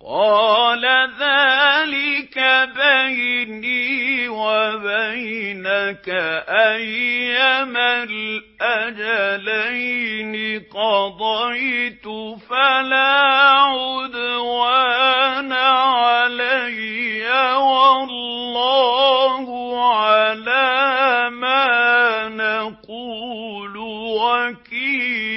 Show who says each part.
Speaker 1: قَالَ ذَٰلِكَ بَيْنِي وَبَيْنَكَ أَيَّمَا الْأَجَلَيْنِ قَضَيْتُ فَلَا عُدْوَانَ عَلَيَّ ۖ وَاللَّهُ عَلَىٰ مَا نَقُولُ وَكِيلٌ.